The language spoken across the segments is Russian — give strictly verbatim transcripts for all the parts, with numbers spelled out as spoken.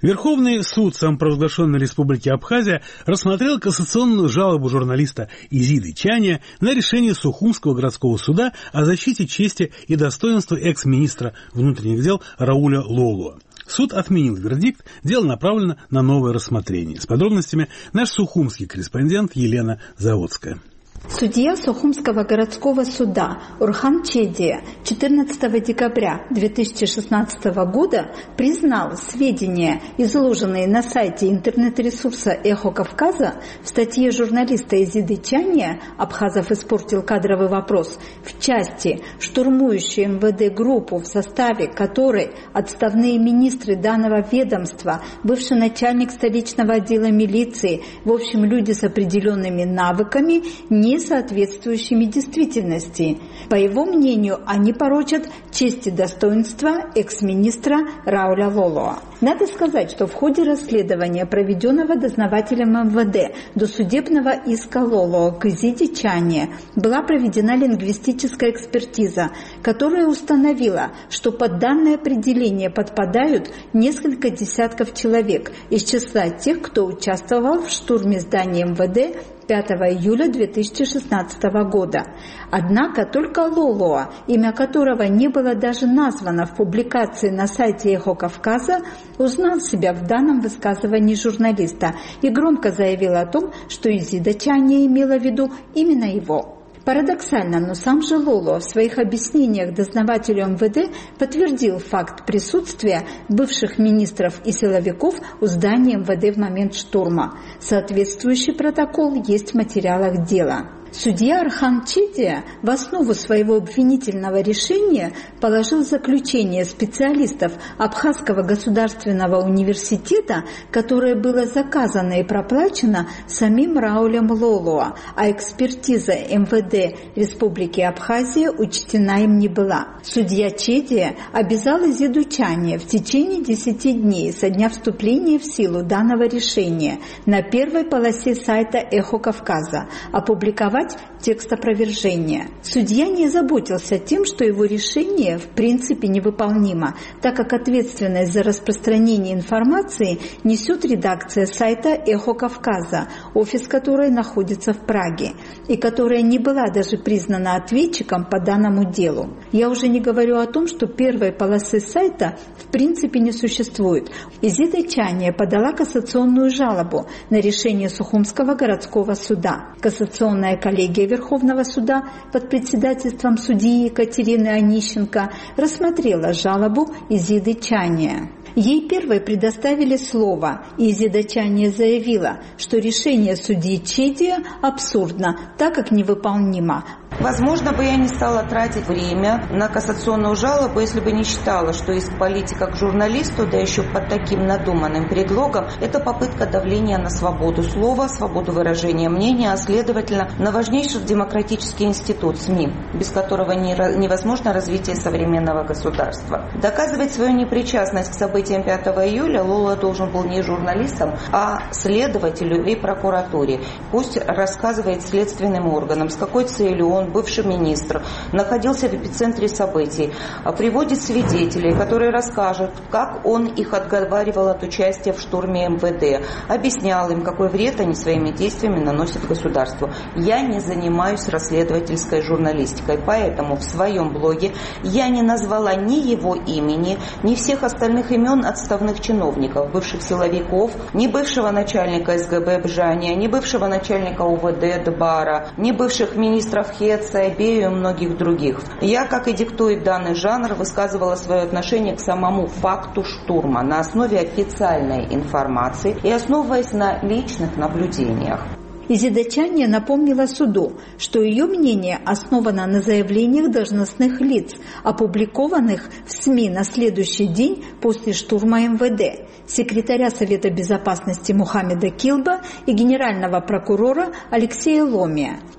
Верховный суд самопровозглашенной Республики Абхазия рассмотрел кассационную жалобу журналиста Изиды Чания на решение Сухумского городского суда о защите чести и достоинства экс-министра внутренних дел Рауля Лолуа. Суд отменил вердикт, дело направлено на новое рассмотрение. С подробностями наш сухумский корреспондент Елена Заводская. Судья Сухумского городского суда Урхан Чедия четырнадцатого декабря две тысячи шестнадцатого года признал сведения, изложенные на сайте интернет-ресурса «Эхо Кавказа» в статье журналиста Изиды Чания «Абхазов испортил кадровый вопрос» в части, штурмующей эм вэ дэ группу, в составе которой отставные министры данного ведомства, бывший начальник столичного отдела милиции, в общем, люди с определенными навыками, не соответствующими действительности. По его мнению, они порочат честь и достоинство экс-министра Рауля Лолуа. Надо сказать, что в ходе расследования, проведенного дознавателем эм вэ дэ досудебного иска Лолуа к Изиде Чания, была проведена лингвистическая экспертиза, которая установила, что под данное определение подпадают несколько десятков человек из числа тех, кто участвовал в штурме здания эм вэ дэ пятого июля две тысячи шестнадцатого года. Однако только Лолуа, имя которого не было даже названо в публикации на сайте «Эхо Кавказа», узнал себя в данном высказывании журналиста и громко заявил о том, что Изида Чания имела в виду именно его. Парадоксально, но сам же Лолуа в своих объяснениях дознавателю эм вэ дэ подтвердил факт присутствия бывших министров и силовиков у здания эм вэ дэ в момент штурма. Соответствующий протокол есть в материалах дела. Судья Урхан Чедия в основу своего обвинительного решения положил заключение специалистов Абхазского государственного университета, которое было заказано и проплачено самим Раулем Лолуа, а экспертиза эм вэ дэ Республики Абхазия учтена им не была. Судья Чедия обязал Изиду Чания в течение десяти дней со дня вступления в силу данного решения на первой полосе сайта «Эхо Кавказа» опубликовать текст опровержения. Судья не заботился тем, что его решение в принципе невыполнимо, так как ответственность за распространение информации несет редакция сайта «Эхо Кавказа», офис которой находится в Праге, и которая не была даже признана ответчиком по данному делу. Я уже не говорю о том, что первой полосы сайта в принципе не существует. Изида Чания подала кассационную жалобу на решение Сухумского городского суда. Кассационная коллегия Верховного суда под председательством судьи Екатерины Онищенко рассмотрела жалобу Изиды Чания. Ей первой предоставили слово, и Изида Чания заявила, что решение судьи Чедия абсурдно, так как невыполнимо. Возможно, бы я не стала тратить время на кассационную жалобу, если бы не считала, что иск политика к журналисту, да еще под таким надуманным предлогом, это попытка давления на свободу слова, свободу выражения мнения, а следовательно, на важнейший демократический институт СМИ, без которого невозможно развитие современного государства. Доказывать свою непричастность к событиям пятого июля Лолуа должен был не журналистам, а следователю и прокуратуре. Пусть рассказывает следственным органам, с какой целью он, бывший министр, находился в эпицентре событий, приводит свидетелей, которые расскажут, как он их отговаривал от участия в штурме эм вэ дэ, объяснял им, какой вред они своими действиями наносят государству. Я не занимаюсь расследовательской журналистикой, поэтому в своем блоге я не назвала ни его имени, ни всех остальных имен отставных чиновников, бывших силовиков, ни бывшего начальника эс гэ бэ Бжания, ни бывшего начальника у вэ дэ Дбара, ни бывших министров Хе, Сайбею и многих других. Я, как и диктует данный жанр, высказывала свое отношение к самому факту штурма на основе официальной информации и основываясь на личных наблюдениях. Изида Чания напомнила суду, что ее мнение основано на заявлениях должностных лиц, опубликованных в СМИ на следующий день после штурма эм вэ дэ, секретаря Совета безопасности Мухаммеда Килба и генерального прокурора Алексея Ломия.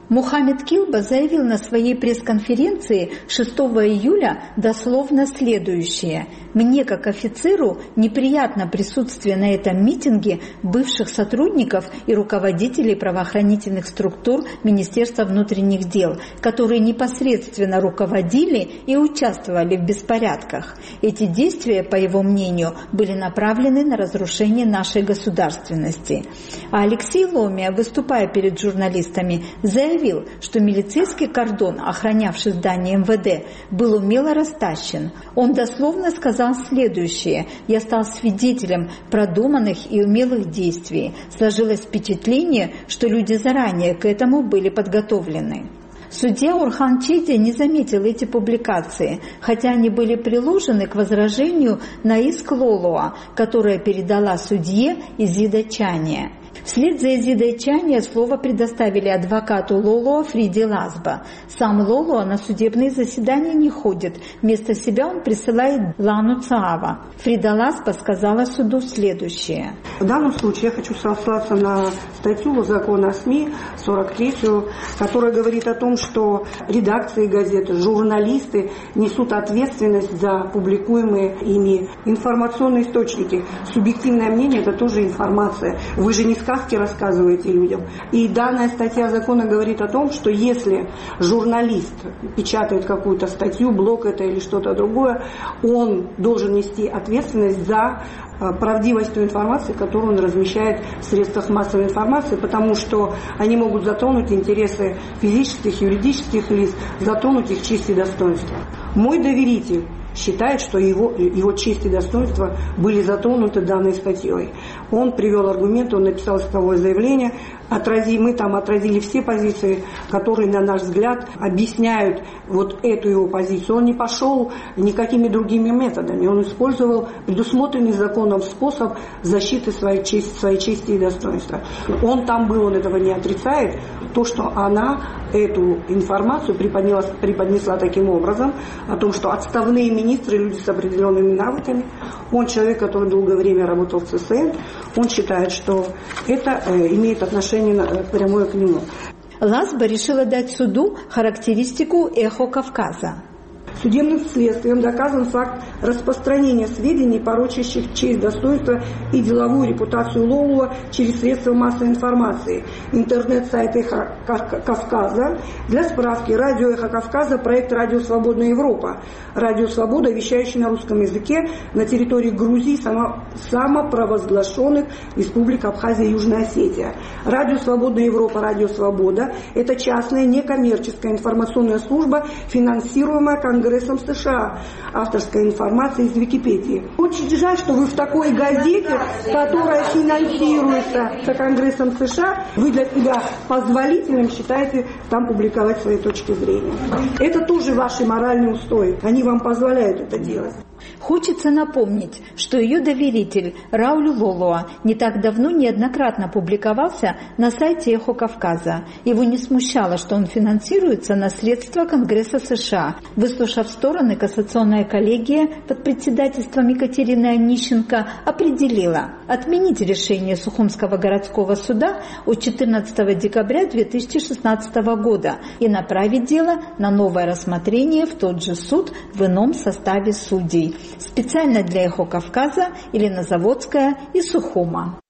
Мухаммед Килба заявил на своей пресс-конференции шестого июля дословно следующее: «Мне, как офицеру, неприятно присутствие на этом митинге бывших сотрудников и руководителей правоохранительных структур Министерства внутренних дел, которые непосредственно руководили и участвовали в беспорядках. Эти действия, по его мнению, были направлены на разрушение нашей государственности». А Алексей Ломия, выступая перед журналистами, заявил, что милицейский кордон, охранявший здание эм вэ дэ, был умело растащен. Он дословно сказал следующее: «Я стал свидетелем продуманных и умелых действий. Сложилось впечатление, что люди заранее к этому были подготовлены». Судья Орхан Чеди не заметил эти публикации, хотя они были приложены к возражению на иск Лолуа, которое передала судье Изида Чания. Вслед за Изидой Чания слово предоставили адвокату Лолуа Фриде Ласба. Сам Лолуа на судебные заседания не ходит. Вместо себя он присылает Лану Цаава. Фрида Ласба сказала суду следующее. В данном случае я хочу сослаться на статью закона о СМИ сорок третью, которая говорит о том, что редакции газеты, журналисты несут ответственность за публикуемые ими информационные источники. Субъективное мнение – это тоже информация. Вы же не сказки рассказываете людям. И данная статья закона говорит о том, что если журналист печатает какую-то статью, блог это или что-то другое, он должен нести ответственность за правдивость той информации, которую он размещает в средствах массовой информации, потому что они могут затронуть интересы физических, юридических лиц, затронуть их честь и достоинство. Мой доверитель считает, что его, его честь и достоинство были затронуты данной статьей. Он привел аргументы, он написал исковое заявление. Отрази, мы там отразили все позиции, которые, на наш взгляд, объясняют вот эту его позицию. Он не пошел никакими другими методами. Он использовал предусмотренный законом способ защиты своей чести, своей чести и достоинства. Он там был, он этого не отрицает. То, что она эту информацию преподнесла, преподнесла таким образом, о том, что отставные министры, люди с определенными навыками, он человек, который долгое время работал в цэ эс эн, он считает, что это э, имеет отношение на, прямое к нему. Ласба решила дать суду характеристику «Эхо Кавказа». Судебным следствием доказан факт распространения сведений, порочащих честь, достоинство и деловую репутацию Лолуа через средства массовой информации. Интернет-сайт «Эхо Кавказа». Для справки, радио «Эхо Кавказа» – проект «Радио Свободная Европа». Радио «Свобода», вещающий на русском языке на территории Грузии, само, самопровозглашенных республик Абхазия и Южная Осетия. Радио «Свободная Европа», «Радио Свобода» – это частная некоммерческая информационная служба, финансируемая Конгрессом Конгрессом США. Авторская информация из Википедии. Очень жаль, что вы в такой газете, которая финансируется Конгрессом США, вы для себя позволительным считаете там публиковать свои точки зрения. Это тоже ваши моральные устои. Они вам позволяют это делать. Хочется напомнить, что ее доверитель Рауль Лолуа не так давно неоднократно публиковался на сайте «Эхо Кавказа». Его не смущало, что он финансируется на средства Конгресса США. Выслушав стороны, кассационная коллегия под председательством Екатерины Онищенко определила отменить решение Сухумского городского суда от четырнадцатого декабря две тысячи шестнадцатого года и направить дело на новое рассмотрение в тот же суд в ином составе судей. Специально для «Эхо Кавказа» Елена Заводская из Сухума.